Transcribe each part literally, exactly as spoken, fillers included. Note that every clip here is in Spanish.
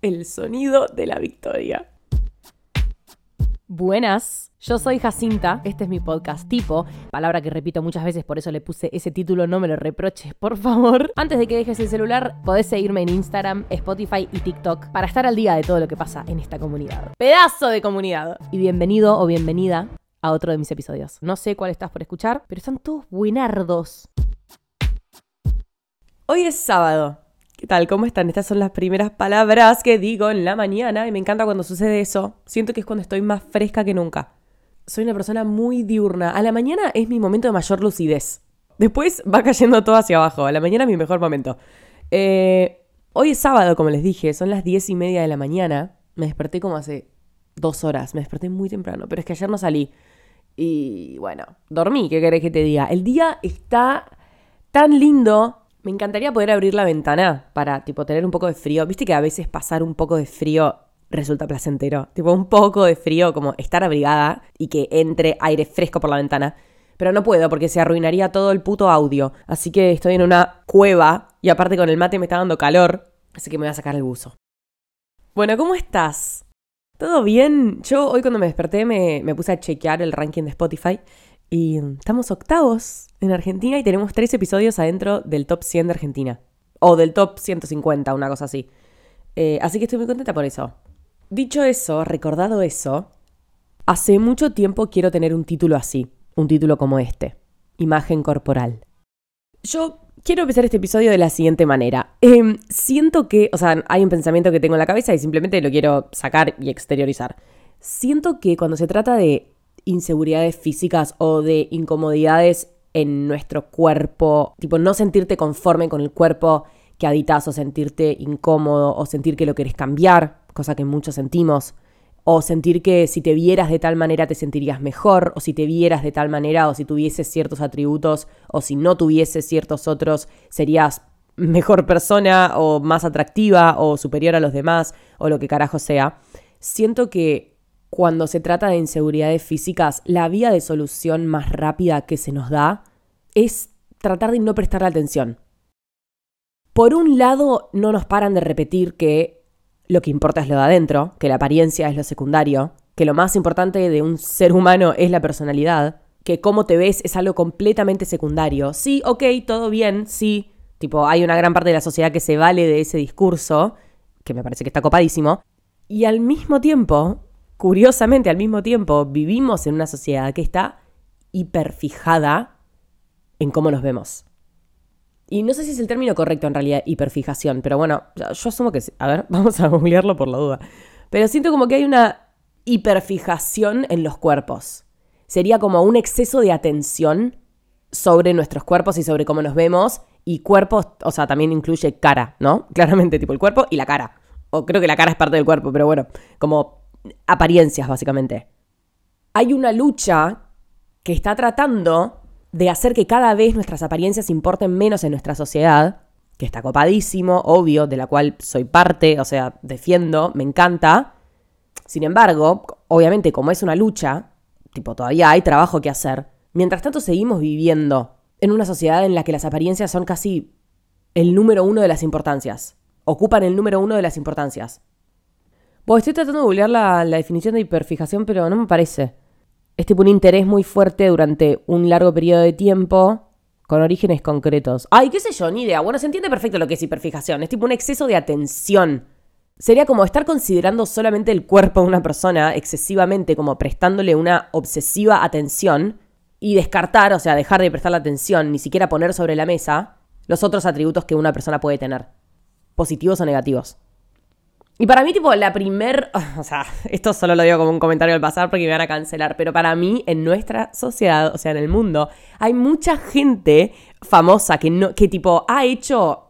el sonido de la victoria. Buenas, yo soy Jacinta, este es mi podcast Tipo, palabra que repito muchas veces, por eso le puse ese título, no me lo reproches, por favor. Antes de que dejes el celular, podés seguirme en Instagram, Spotify y TikTok para estar al día de todo lo que pasa en esta comunidad. ¡Pedazo de comunidad! Y bienvenido o bienvenida a otro de mis episodios. No sé cuál estás por escuchar, pero están todos buenardos. Hoy es sábado. ¿Qué tal? ¿Cómo están? Estas son las primeras palabras que digo en la mañana y me encanta cuando sucede eso. Siento que es cuando estoy más fresca que nunca. Soy una persona muy diurna. A la mañana es mi momento de mayor lucidez. Después va cayendo todo hacia abajo. A la mañana es mi mejor momento. Eh, hoy es sábado, como les dije. Son las diez y media de la mañana. Me desperté como hace dos horas. Me desperté muy temprano. Pero es que ayer no salí. Y bueno, dormí. ¿Qué querés que te diga? El día está tan lindo. Me encantaría poder abrir la ventana para, tipo, tener un poco de frío. Viste que a veces pasar un poco de frío resulta placentero. Tipo, un poco de frío, como estar abrigada y que entre aire fresco por la ventana. Pero no puedo porque se arruinaría todo el puto audio. Así que estoy en una cueva y aparte con el mate me está dando calor. Así que me voy a sacar el buzo. Bueno, ¿cómo estás? ¿Todo bien? Yo hoy cuando me desperté me, me puse a chequear el ranking de Spotify. Y estamos octavos en Argentina y tenemos tres episodios adentro del top cien de Argentina. O del top ciento cincuenta, una cosa así. Eh, así que estoy muy contenta por eso. Dicho eso, recordado eso, hace mucho tiempo quiero tener un título así. Un título como este. Imagen corporal. Yo quiero empezar este episodio de la siguiente manera. Eh, siento que, o sea, hay un pensamiento que tengo en la cabeza y simplemente lo quiero sacar y exteriorizar. Siento que cuando se trata de inseguridades físicas o de incomodidades en nuestro cuerpo, tipo no sentirte conforme con el cuerpo que habitas o sentirte incómodo o sentir que lo querés cambiar, cosa que muchos sentimos, o sentir que si te vieras de tal manera te sentirías mejor, o si te vieras de tal manera o si tuvieses ciertos atributos o si no tuvieses ciertos otros serías mejor persona o más atractiva o superior a los demás o lo que carajo sea. Siento que cuando se trata de inseguridades físicas, la vía de solución más rápida que se nos da es tratar de no prestarle atención. Por un lado, no nos paran de repetir que lo que importa es lo de adentro, que la apariencia es lo secundario, que lo más importante de un ser humano es la personalidad, que cómo te ves es algo completamente secundario. Sí, ok, todo bien, sí. Tipo, hay una gran parte de la sociedad que se vale de ese discurso, que me parece que está copadísimo. Y al mismo tiempo, curiosamente, al mismo tiempo, vivimos en una sociedad que está hiperfijada en cómo nos vemos. Y no sé si es el término correcto en realidad, hiperfijación, pero bueno, yo asumo que sí. A ver, vamos a googlearlo por la duda. Pero siento como que hay una hiperfijación en los cuerpos. Sería como un exceso de atención sobre nuestros cuerpos y sobre cómo nos vemos. Y cuerpos, o sea, también incluye cara, ¿no? Claramente, tipo el cuerpo y la cara. O creo que la cara es parte del cuerpo, pero bueno, como apariencias, básicamente. Hay una lucha que está tratando de hacer que cada vez nuestras apariencias importen menos en nuestra sociedad, que está copadísimo, obvio, de la cual soy parte, o sea, defiendo, me encanta. Sin embargo, obviamente, como es una lucha, tipo, todavía hay trabajo que hacer. Mientras tanto, seguimos viviendo en una sociedad en la que las apariencias son casi el número uno de las importancias. Ocupan el número uno de las importancias. Bueno, estoy tratando de googlear la, la definición de hiperfijación, pero no me parece. Es tipo un interés muy fuerte durante un largo periodo de tiempo con orígenes concretos. Ay, qué sé yo, ni idea. Bueno, se entiende perfecto lo que es hiperfijación. Es tipo un exceso de atención. Sería como estar considerando solamente el cuerpo de una persona excesivamente, como prestándole una obsesiva atención y descartar, o sea, dejar de prestarle atención, ni siquiera poner sobre la mesa los otros atributos que una persona puede tener, positivos o negativos. Y para mí, tipo, la primer... O sea, esto solo lo digo como un comentario al pasar porque me van a cancelar. Pero para mí, en nuestra sociedad, o sea, en el mundo, hay mucha gente famosa que, no, que tipo, ha hecho...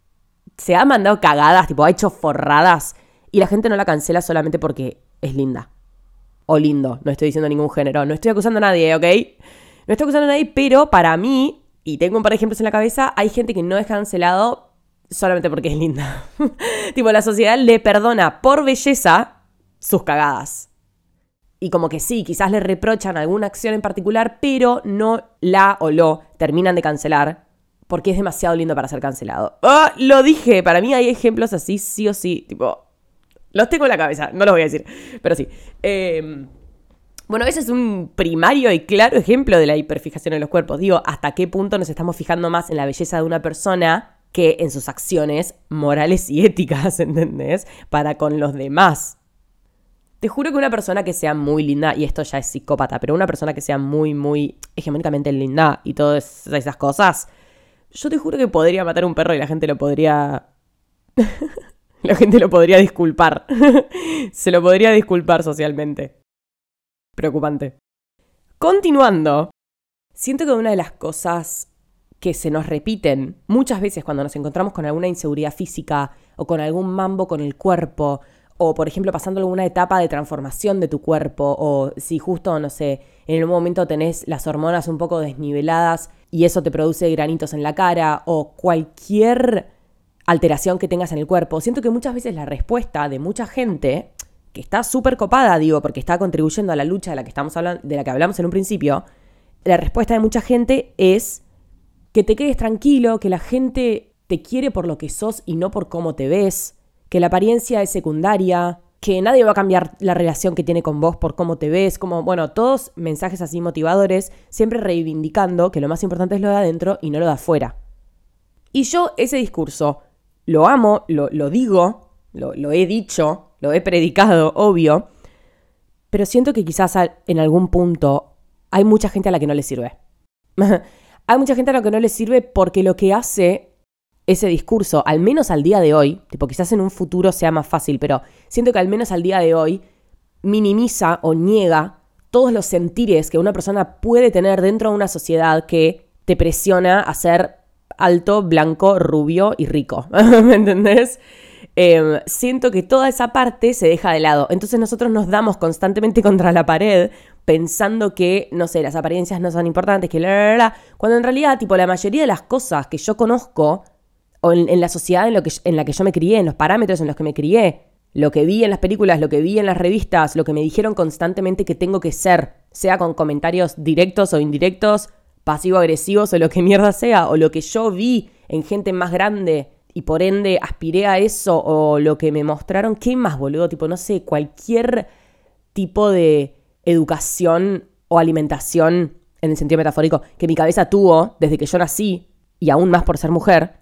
Se ha mandado cagadas, tipo, ha hecho forradas. Y la gente no la cancela solamente porque es linda. O lindo. No estoy diciendo ningún género. No estoy acusando a nadie, ¿ok? No estoy acusando a nadie, pero para mí, y tengo un par de ejemplos en la cabeza, hay gente que no es cancelado solamente porque es linda. Tipo, la sociedad le perdona por belleza sus cagadas. Y como que sí, quizás le reprochan alguna acción en particular, pero no la o lo terminan de cancelar porque es demasiado lindo para ser cancelado. ¡Oh! Lo dije, para mí hay ejemplos así, sí o sí. Tipo, Los tengo en la cabeza, no los voy a decir, pero sí. Eh, bueno, ese es un primario y claro ejemplo de la hiperfijación en los cuerpos. Digo, hasta qué punto nos estamos fijando más en la belleza de una persona que en sus acciones morales y éticas, ¿entendés? Para con los demás. Te juro que una persona que sea muy linda, y esto ya es psicópata, pero una persona que sea muy, muy hegemónicamente linda y todas esas cosas, yo te juro que podría matar a un perro y la gente lo podría... la gente lo podría disculpar. Se lo podría disculpar socialmente. Preocupante. Continuando, siento que una de las cosas que se nos repiten muchas veces cuando nos encontramos con alguna inseguridad física o con algún mambo con el cuerpo, o por ejemplo pasando alguna etapa de transformación de tu cuerpo, o si justo, no sé, en un momento tenés las hormonas un poco desniveladas y eso te produce granitos en la cara, o cualquier alteración que tengas en el cuerpo, siento que muchas veces la respuesta de mucha gente, que está súper copada, digo, porque está contribuyendo a la lucha de la que estamos hablando, de la que hablamos en un principio, la respuesta de mucha gente es que te quedes tranquilo, que la gente te quiere por lo que sos y no por cómo te ves, que la apariencia es secundaria, que nadie va a cambiar la relación que tiene con vos por cómo te ves, como, bueno, todos mensajes así motivadores, siempre reivindicando que lo más importante es lo de adentro y no lo de afuera. Y yo ese discurso lo amo, lo, lo digo, lo, lo he dicho, lo he predicado, obvio, pero siento que quizás en algún punto hay mucha gente a la que no le sirve. Hay mucha gente a la que no le sirve porque lo que hace ese discurso, al menos al día de hoy, tipo quizás en un futuro sea más fácil, pero siento que al menos al día de hoy minimiza o niega todos los sentires que una persona puede tener dentro de una sociedad que te presiona a ser alto, blanco, rubio y rico. ¿Me entendés? Eh, siento que toda esa parte se deja de lado. Entonces nosotros nos damos constantemente contra la pared pensando que, no sé, las apariencias no son importantes, que la, la, la, la, cuando en realidad, tipo, la mayoría de las cosas que yo conozco o en, en la sociedad en, lo que, en la que yo me crié, en los parámetros en los que me crié, lo que vi en las películas, lo que vi en las revistas, lo que me dijeron constantemente que tengo que ser, sea con comentarios directos o indirectos, pasivo-agresivos o lo que mierda sea, o lo que yo vi en gente más grande y por ende aspiré a eso, o lo que me mostraron, ¿qué más, boludo? Tipo, no sé, cualquier tipo de educación o alimentación, en el sentido metafórico, que mi cabeza tuvo desde que yo nací, y aún más por ser mujer,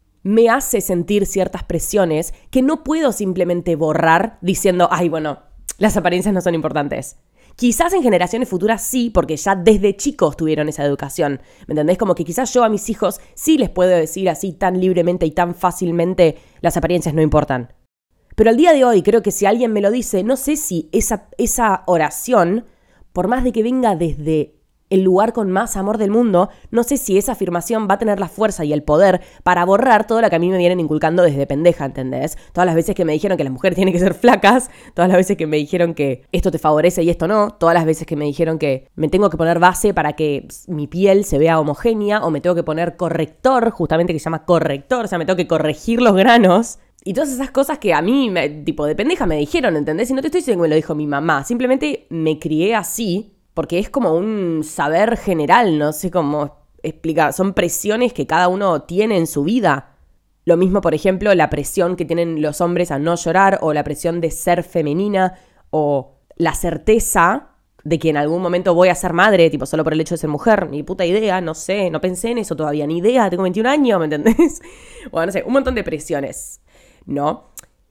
me hace sentir ciertas presiones que no puedo simplemente borrar diciendo, ay, bueno, las apariencias no son importantes. Quizás en generaciones futuras sí, porque ya desde chicos tuvieron esa educación. ¿Me entendés? Como que quizás yo a mis hijos sí les puedo decir así tan libremente y tan fácilmente las apariencias no importan. Pero al día de hoy creo que si alguien me lo dice, no sé si esa, esa oración, por más de que venga desde el lugar con más amor del mundo, no sé si esa afirmación va a tener la fuerza y el poder para borrar todo lo que a mí me vienen inculcando desde pendeja, ¿entendés? Todas las veces que me dijeron que las mujeres tienen que ser flacas, todas las veces que me dijeron que esto te favorece y esto no, todas las veces que me dijeron que me tengo que poner base para que mi piel se vea homogénea, o me tengo que poner corrector, justamente que se llama corrector, o sea, me tengo que corregir los granos. Y todas esas cosas que a mí, me, tipo, de pendeja me dijeron, ¿entendés? Y no te estoy diciendo que me lo dijo mi mamá, simplemente me crié así, porque es como un saber general, no sé cómo explicar. Son presiones que cada uno tiene en su vida. Lo mismo, por ejemplo, la presión que tienen los hombres a no llorar, o la presión de ser femenina, o la certeza de que en algún momento voy a ser madre, tipo, solo por el hecho de ser mujer. Ni puta idea, no sé, no pensé en eso todavía, ni idea, tengo veintiún años, ¿me entendés? Bueno, no sé, un montón de presiones, ¿no?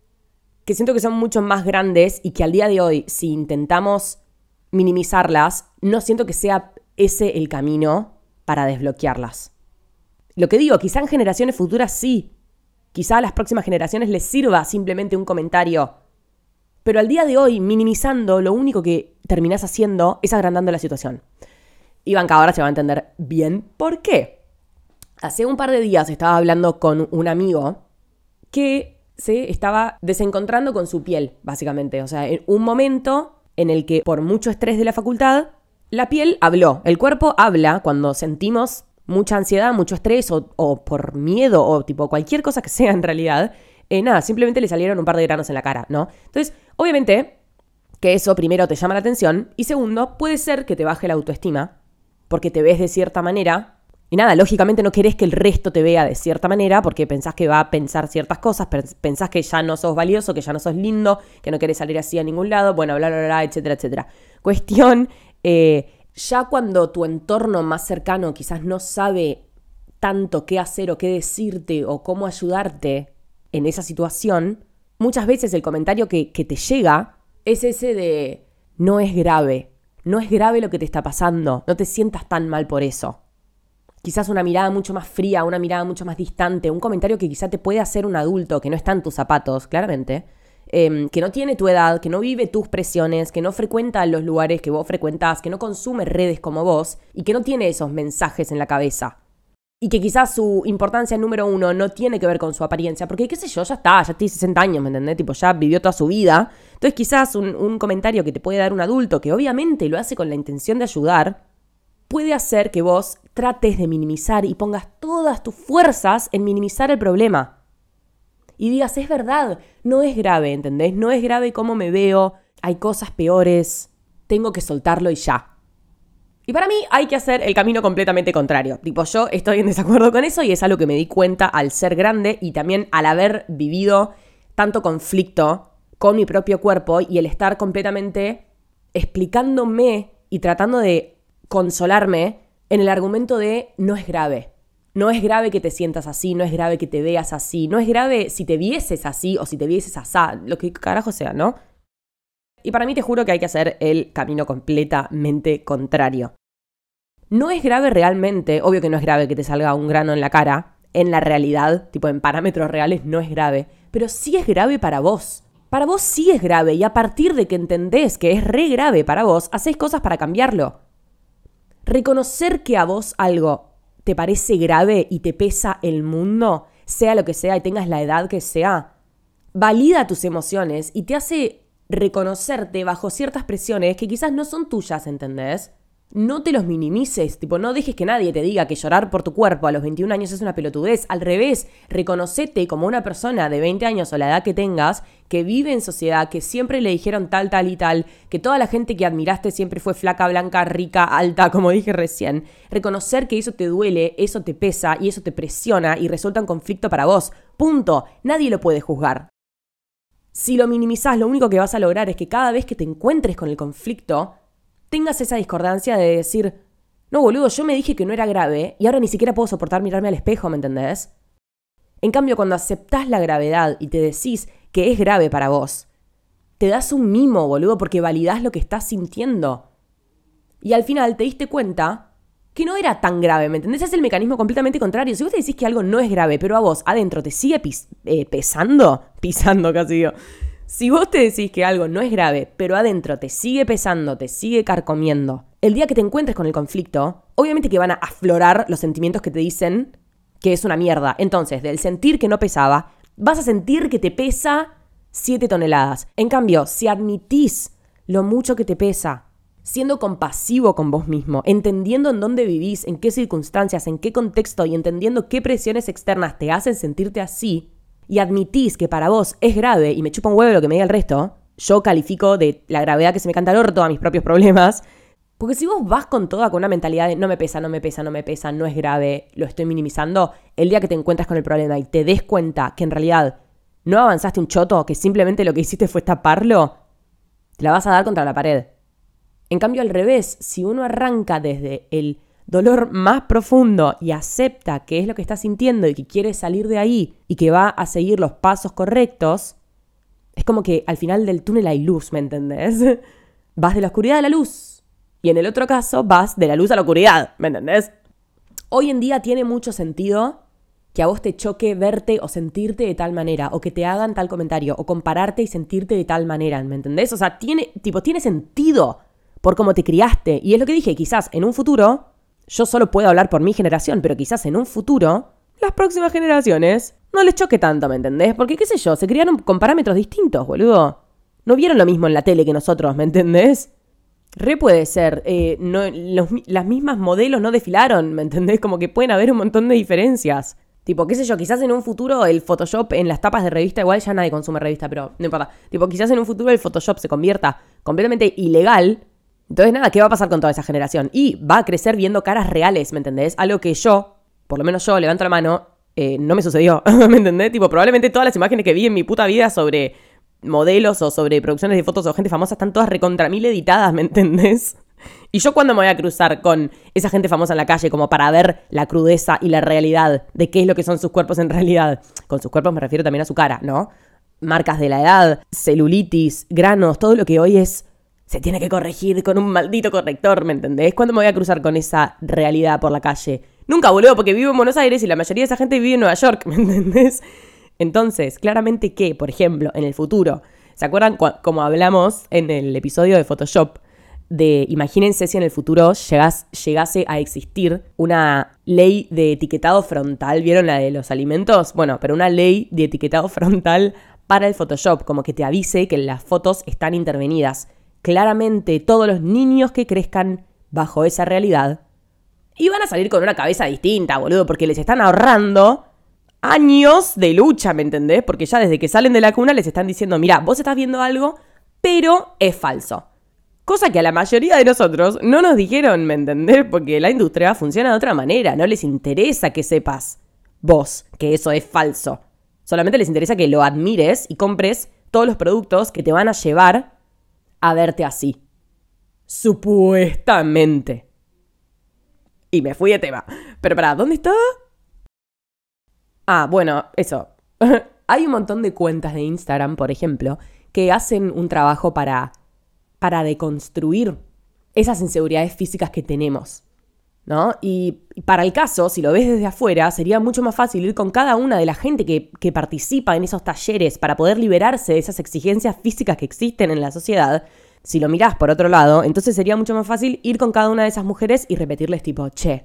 Que siento que son mucho más grandes y que al día de hoy, si intentamos minimizarlas, no siento que sea ese el camino para desbloquearlas. Lo que digo, quizá en generaciones futuras sí, quizá a las próximas generaciones les sirva simplemente un comentario, pero al día de hoy, minimizando, lo único que terminás haciendo es agrandando la situación. Y Banca ahora se va a entender bien por qué. Hace un par de días estaba hablando con un amigo que se estaba desencontrando con su piel, básicamente. O sea, en un momento en el que por mucho estrés de la facultad, la piel habló. El cuerpo habla cuando sentimos mucha ansiedad, mucho estrés o, o por miedo o tipo cualquier cosa que sea en realidad. Eh, nada, simplemente le salieron un par de granos en la cara, ¿no? Entonces, obviamente que eso primero te llama la atención y segundo, puede ser que te baje la autoestima porque te ves de cierta manera Y nada, lógicamente no querés que el resto te vea de cierta manera porque pensás que va a pensar ciertas cosas, pensás que ya no sos valioso, que ya no sos lindo, que no querés salir así a ningún lado, bueno, bla, bla, bla, etcétera, etcétera. Cuestión, eh, ya cuando tu entorno más cercano quizás no sabe tanto qué hacer o qué decirte o cómo ayudarte en esa situación, muchas veces el comentario que, que te llega es ese de no es grave, no es grave lo que te está pasando, no te sientas tan mal por eso. Quizás una mirada mucho más fría, una mirada mucho más distante, un comentario que quizá te puede hacer un adulto que no está en tus zapatos, claramente, eh, que no tiene tu edad, que no vive tus presiones, que no frecuenta los lugares que vos frecuentás, que no consume redes como vos y que no tiene esos mensajes en la cabeza. Y que quizás su importancia número uno no tiene que ver con su apariencia, porque qué sé yo, ya está, ya tiene sesenta años, ¿me entendés? Tipo, ya vivió toda su vida. Entonces quizás un, un comentario que te puede dar un adulto, que obviamente lo hace con la intención de ayudar, puede hacer que vos trates de minimizar y pongas todas tus fuerzas en minimizar el problema. Y digas, es verdad, no es grave, ¿entendés? No es grave cómo me veo, hay cosas peores, tengo que soltarlo y ya. Y para mí hay que hacer el camino completamente contrario. Tipo, yo estoy en desacuerdo con eso y es algo que me di cuenta al ser grande y también al haber vivido tanto conflicto con mi propio cuerpo y el estar completamente explicándome y tratando de consolarme en el argumento de no es grave. No es grave que te sientas así, no es grave que te veas así, no es grave si te vieses así o si te vieses asá, lo que carajo sea, ¿no? Y para mí te juro que hay que hacer el camino completamente contrario. No es grave realmente, obvio que no es grave que te salga un grano en la cara, en la realidad, tipo en parámetros reales no es grave, pero sí es grave para vos. Para vos sí es grave y a partir de que entendés que es re grave para vos, hacés cosas para cambiarlo. Reconocer que a vos algo te parece grave y te pesa el mundo, sea lo que sea y tengas la edad que sea, valida tus emociones y te hace reconocerte bajo ciertas presiones que quizás no son tuyas, ¿entendés? No te los minimices, tipo, no dejes que nadie te diga que llorar por tu cuerpo a los veintiún años es una pelotudez. Al revés, reconocete como una persona de veinte años o la edad que tengas, que vive en sociedad, que siempre le dijeron tal, tal y tal, que toda la gente que admiraste siempre fue flaca, blanca, rica, alta, como dije recién. Reconocer que eso te duele, eso te pesa y eso te presiona y resulta un conflicto para vos. Punto. Nadie lo puede juzgar. Si lo minimizás, lo único que vas a lograr es que cada vez que te encuentres con el conflicto, tengas esa discordancia de decir, no boludo, yo me dije que no era grave y ahora ni siquiera puedo soportar mirarme al espejo, ¿me entendés? En cambio, cuando aceptás la gravedad y te decís que es grave para vos, te das un mimo, boludo, porque validás lo que estás sintiendo. Y al final te diste cuenta que no era tan grave, ¿me entendés? Es el mecanismo completamente contrario. Si vos te decís que algo no es grave, pero a vos adentro te sigue pis- eh, pesando, pisando casi yo. Si vos te decís que algo no es grave, pero adentro te sigue pesando, te sigue carcomiendo, el día que te encuentres con el conflicto, obviamente que van a aflorar los sentimientos que te dicen que es una mierda. Entonces, del sentir que no pesaba, vas a sentir que te pesa siete toneladas. En cambio, si admitís lo mucho que te pesa, siendo compasivo con vos mismo, entendiendo en dónde vivís, en qué circunstancias, en qué contexto y entendiendo qué presiones externas te hacen sentirte así, y admitís que para vos es grave y me chupa un huevo lo que me diga el resto, yo califico de la gravedad que se me canta el orto a mis propios problemas. Porque si vos vas con toda, con una mentalidad de no me pesa, no me pesa, no me pesa, no es grave, lo estoy minimizando, el día que te encuentras con el problema y te des cuenta que en realidad no avanzaste un choto, que simplemente lo que hiciste fue taparlo, te la vas a dar contra la pared. En cambio, al revés, si uno arranca desde el dolor más profundo y acepta qué es lo que está sintiendo y que quiere salir de ahí y que va a seguir los pasos correctos, es como que al final del túnel hay luz, ¿me entendés? Vas de la oscuridad a la luz. Y en el otro caso, vas de la luz a la oscuridad, ¿me entendés? Hoy en día tiene mucho sentido que a vos te choque verte o sentirte de tal manera, o que te hagan tal comentario, o compararte y sentirte de tal manera, ¿me entendés? O sea, tiene, tipo, tiene sentido por cómo te criaste. Y es lo que dije, quizás en un futuro, yo solo puedo hablar por mi generación, pero quizás en un futuro, las próximas generaciones no les choque tanto, ¿me entendés? Porque, qué sé yo, se criaron con parámetros distintos, boludo. No vieron lo mismo en la tele que nosotros, ¿me entendés? Re puede ser. Eh, no, los, las mismas modelos no desfilaron, ¿me entendés? Como que pueden haber un montón de diferencias. Tipo, qué sé yo, quizás en un futuro el Photoshop en las tapas de revista, igual ya nadie consume revista, pero no importa. Tipo, quizás en un futuro el Photoshop se convierta completamente ilegal Entonces, nada, ¿qué va a pasar con toda esa generación? Y va a crecer viendo caras reales, ¿me entendés? Algo que yo, por lo menos yo, levanto la mano, eh, no me sucedió, ¿me entendés? Tipo, probablemente todas las imágenes que vi en mi puta vida sobre modelos o sobre producciones de fotos o gente famosa están todas recontra mil editadas, ¿me entendés? Y yo cuando me voy a cruzar con esa gente famosa en la calle como para ver la crudeza y la realidad de qué es lo que son sus cuerpos en realidad. Con sus cuerpos me refiero también a su cara, ¿no? Marcas de la edad, celulitis, granos, todo lo que hoy es... Se tiene que corregir con un maldito corrector, ¿me entendés? ¿Cuándo me voy a cruzar con esa realidad por la calle? Nunca, boludo, porque vivo en Buenos Aires y la mayoría de esa gente vive en Nueva York, ¿me entendés? Entonces, claramente que, por ejemplo, en el futuro, ¿se acuerdan cu- como hablamos en el episodio de Photoshop? De imagínense si en el futuro llegas, llegase a existir una ley de etiquetado frontal, ¿vieron la de los alimentos? Bueno, pero una ley de etiquetado frontal para el Photoshop, como que te avise que las fotos están intervenidas. Claramente todos los niños que crezcan bajo esa realidad iban a salir con una cabeza distinta, boludo, porque les están ahorrando años de lucha, ¿me entendés? Porque ya desde que salen de la cuna les están diciendo, mira, vos estás viendo algo, pero es falso. Cosa que a la mayoría de nosotros no nos dijeron, ¿me entendés? Porque la industria funciona de otra manera, no les interesa que sepas vos que eso es falso. Solamente les interesa que lo admires y compres todos los productos que te van a llevar a verte así. Supuestamente. Y me fui de tema. Pero pará, ¿dónde estaba? Ah, bueno, eso. Hay un montón de cuentas de Instagram, por ejemplo, que hacen un trabajo para, para deconstruir esas inseguridades físicas que tenemos, ¿no? Y para el caso, si lo ves desde afuera, sería mucho más fácil ir con cada una de la gente que, que participa en esos talleres para poder liberarse de esas exigencias físicas que existen en la sociedad. Si lo mirás por otro lado, entonces sería mucho más fácil ir con cada una de esas mujeres y repetirles tipo, che,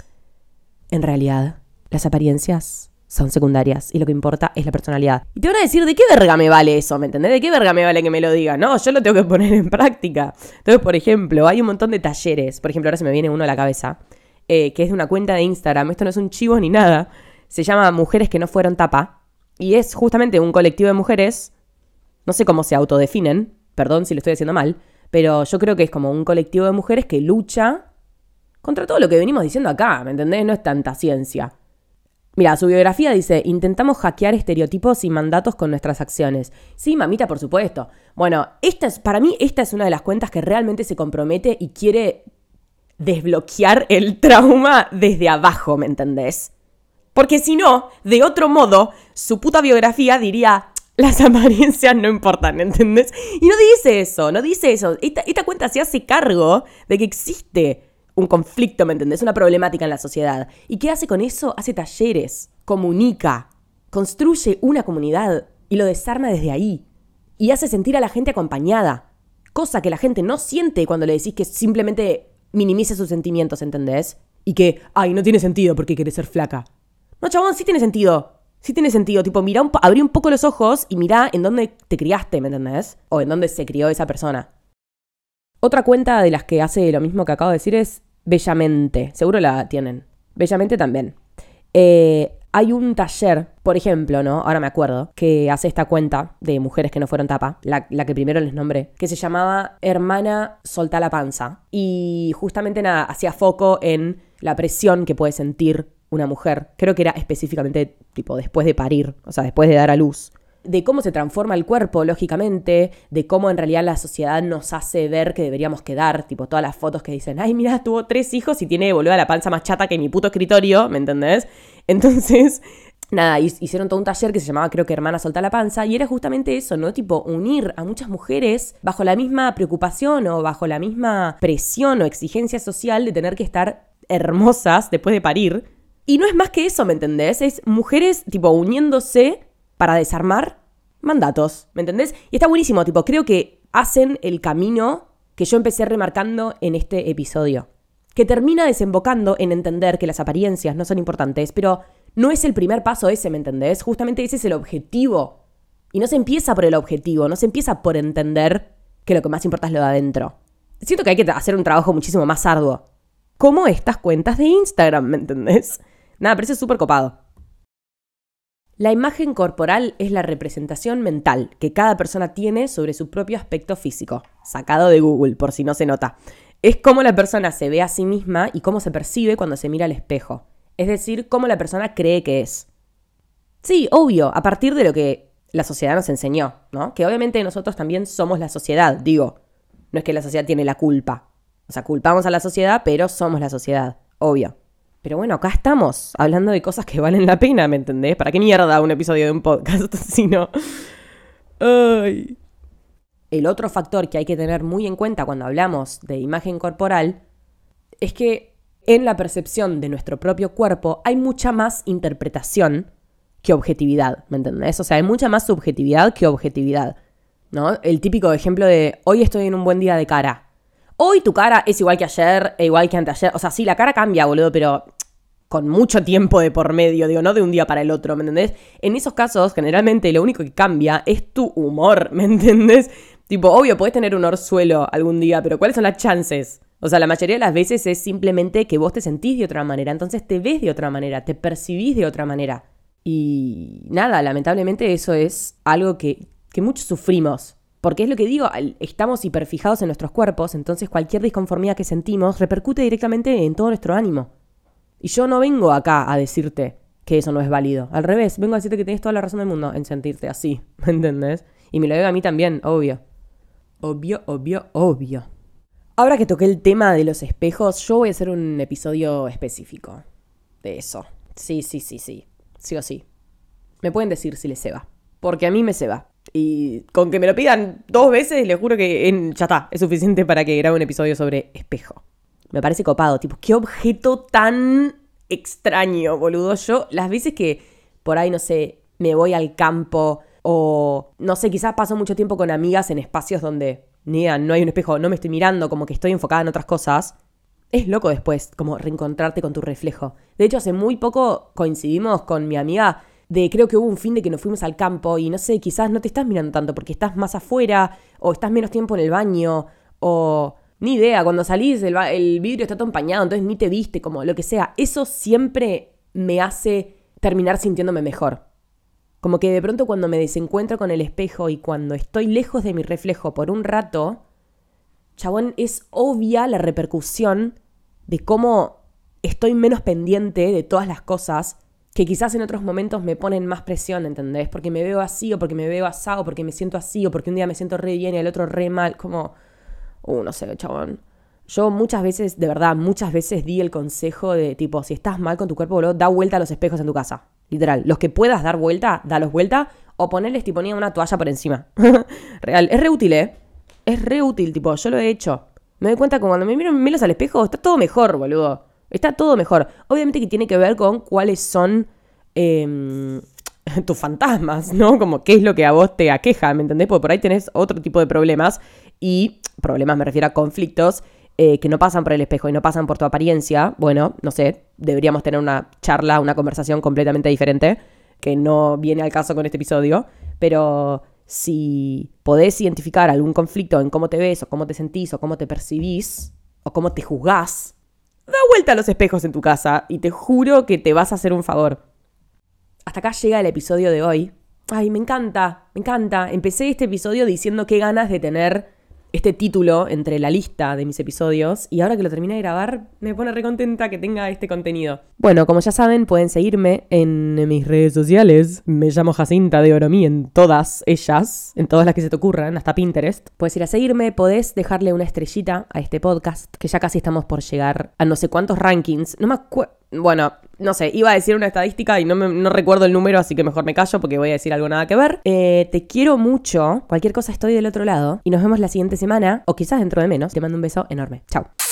en realidad, las apariencias son secundarias y lo que importa es la personalidad. Y te van a decir, ¿de qué verga me vale eso? ¿Me entendés? ¿De qué verga me vale que me lo diga? No, yo lo tengo que poner en práctica. Entonces, por ejemplo, hay un montón de talleres. Por ejemplo, ahora se me viene uno a la cabeza, eh, que es de una cuenta de Instagram. Esto no es un chivo ni nada. Se llama Mujeres que no fueron tapa. Y es justamente un colectivo de mujeres, no sé cómo se autodefinen, perdón si lo estoy haciendo mal, pero yo creo que es como un colectivo de mujeres que lucha contra todo lo que venimos diciendo acá, ¿me entendés? No es tanta ciencia. Mira, su biografía dice, intentamos hackear estereotipos y mandatos con nuestras acciones. Sí, mamita, por supuesto. Bueno, esta es, para mí esta es una de las cuentas que realmente se compromete y quiere desbloquear el trauma desde abajo, ¿me entendés? Porque si no, de otro modo, su puta biografía diría, las apariencias no importan, ¿entendés? Y no dice eso, no dice eso. Esta, esta cuenta se hace cargo de que existe un conflicto, ¿me entendés? Una problemática en la sociedad. ¿Y qué hace con eso? Hace talleres, comunica, construye una comunidad y lo desarma desde ahí. Y hace sentir a la gente acompañada. Cosa que la gente no siente cuando le decís que simplemente minimice sus sentimientos, ¿entendés? Y que, ay, no tiene sentido porque querés ser flaca. No, chabón, sí tiene sentido. Sí tiene sentido. Tipo, mirá un po- abrí un poco los ojos y mirá en dónde te criaste, ¿me entendés? O en dónde se crió esa persona. Otra cuenta de las que hace lo mismo que acabo de decir es Bellamente. Seguro la tienen. Bellamente también. Eh, hay un taller, por ejemplo, ¿no? Ahora me acuerdo, que hace esta cuenta de mujeres que no fueron tapa, la, la que primero les nombré, que se llamaba Hermana Soltá la Panza. Y justamente nada, hacía foco en la presión que puede sentir una mujer. Creo que era específicamente tipo después de parir, o sea, después de dar a luz. De cómo se transforma el cuerpo, lógicamente, de cómo en realidad la sociedad nos hace ver que deberíamos quedar, tipo todas las fotos que dicen, ay, mira, tuvo tres hijos y tiene, boluda, la panza más chata que mi puto escritorio, ¿me entendés? Entonces, nada, hicieron todo un taller que se llamaba, creo que Hermana Soltá la Panza, y era justamente eso, ¿no? Tipo, unir a muchas mujeres bajo la misma preocupación o bajo la misma presión o exigencia social de tener que estar hermosas después de parir. Y no es más que eso, ¿me entendés? Es mujeres, tipo, uniéndose para desarmar mandatos, ¿me entendés? Y está buenísimo, tipo, creo que hacen el camino que yo empecé remarcando en este episodio, que termina desembocando en entender que las apariencias no son importantes, pero no es el primer paso ese, ¿me entendés? Justamente ese es el objetivo. Y no se empieza por el objetivo, no se empieza por entender que lo que más importa es lo de adentro. Siento que hay que hacer un trabajo muchísimo más arduo. Como estas cuentas de Instagram, ¿me entendés? Nada, pero eso es súper copado. La imagen corporal es la representación mental que cada persona tiene sobre su propio aspecto físico, sacado de Google por si no se nota. Es cómo la persona se ve a sí misma y cómo se percibe cuando se mira al espejo, es decir, cómo la persona cree que es. Sí, obvio, a partir de lo que la sociedad nos enseñó, ¿no? Que obviamente nosotros también somos la sociedad, digo, no es que la sociedad tiene la culpa. O sea, culpamos a la sociedad, pero somos la sociedad, obvio. Pero bueno, acá estamos, hablando de cosas que valen la pena, ¿me entendés? ¿Para qué mierda un episodio de un podcast si no? Ay. El otro factor que hay que tener muy en cuenta cuando hablamos de imagen corporal es que en la percepción de nuestro propio cuerpo hay mucha más interpretación que objetividad, ¿me entendés? O sea, hay mucha más subjetividad que objetividad, ¿no? El típico ejemplo de hoy estoy en un buen día de cara. Hoy tu cara es igual que ayer, e igual que anteayer. O sea, sí, la cara cambia, boludo, pero con mucho tiempo de por medio, digo, no de un día para el otro, ¿me entendés? En esos casos, generalmente, lo único que cambia es tu humor, ¿me entendés? Tipo, obvio, podés tener un orzuelo algún día, pero ¿cuáles son las chances? O sea, la mayoría de las veces es simplemente que vos te sentís de otra manera, entonces te ves de otra manera, te percibís de otra manera. Y nada, lamentablemente eso es algo que, que muchos sufrimos. Porque es lo que digo, estamos hiperfijados en nuestros cuerpos, entonces cualquier disconformidad que sentimos repercute directamente en todo nuestro ánimo. Y yo no vengo acá a decirte que eso no es válido. Al revés, vengo a decirte que tenés toda la razón del mundo en sentirte así, ¿me entendés? Y me lo digo a mí también, obvio. Obvio, obvio, obvio. Ahora que toqué el tema de los espejos, yo voy a hacer un episodio específico de eso. Sí, sí, sí, sí. Sí o sí. Me pueden decir si les ceba. Porque a mí me ceba. Y con que me lo pidan dos veces, les juro que en, ya está, es suficiente para que grabe un episodio sobre espejo. Me parece copado, tipo, qué objeto tan extraño, boludo. Yo, las veces que por ahí, no sé, me voy al campo o, no sé, quizás paso mucho tiempo con amigas en espacios donde, ni idea, no hay un espejo, no me estoy mirando, como que estoy enfocada en otras cosas. Es loco después, como reencontrarte con tu reflejo. De hecho, hace muy poco coincidimos con mi amiga de, creo que hubo un fin de que nos fuimos al campo y no sé, quizás no te estás mirando tanto porque estás más afuera o estás menos tiempo en el baño o ni idea, cuando salís el, el vidrio está todo empañado, entonces ni te viste, como lo que sea. Eso siempre me hace terminar sintiéndome mejor. Como que de pronto cuando me desencuentro con el espejo y cuando estoy lejos de mi reflejo por un rato, chabón, es obvia la repercusión de cómo estoy menos pendiente de todas las cosas que quizás en otros momentos me ponen más presión, ¿entendés? Porque me veo así, o porque me veo asado, o porque me siento así, o porque un día me siento re bien y el otro re mal, como... Uh, no sé, chabón. Yo muchas veces, de verdad, muchas veces di el consejo de, tipo, si estás mal con tu cuerpo, boludo, da vuelta a los espejos en tu casa. Literal. Los que puedas dar vuelta, dalos vuelta, o ponerles, tipo, ponía una toalla por encima. Real. Es re útil, ¿eh? Es re útil, tipo, yo lo he hecho. Me doy cuenta que cuando me miro, me miras al espejo, está todo mejor, boludo. Está todo mejor. Obviamente que tiene que ver con cuáles son eh, tus fantasmas, ¿no? Como qué es lo que a vos te aqueja, ¿me entendés? Porque por ahí tenés otro tipo de problemas y problemas me refiero a conflictos eh, que no pasan por el espejo y no pasan por tu apariencia. Bueno, no sé, deberíamos tener una charla, una conversación completamente diferente que no viene al caso con este episodio, pero si podés identificar algún conflicto en cómo te ves o cómo te sentís o cómo te percibís o cómo te juzgás, da vuelta a los espejos en tu casa y te juro que te vas a hacer un favor. Hasta acá llega el episodio de hoy. Ay, me encanta, me encanta. Empecé este episodio diciendo qué ganas de tener este título entre la lista de mis episodios y ahora que lo terminé de grabar me pone re contenta que tenga este contenido. Bueno, como ya saben, pueden seguirme en mis redes sociales. Me llamo Jacinta de Oromí en todas ellas, en todas las que se te ocurran, hasta Pinterest. Puedes ir a seguirme, podés dejarle una estrellita a este podcast, que ya casi estamos por llegar a no sé cuántos rankings. No me acuerdo... Bueno, no sé, iba a decir una estadística y no, me, no recuerdo el número, así que mejor me callo porque voy a decir algo nada que ver. Eh, te quiero mucho. Cualquier cosa estoy del otro lado. Y nos vemos la siguiente semana, o quizás dentro de menos. Te mando un beso enorme. Chau.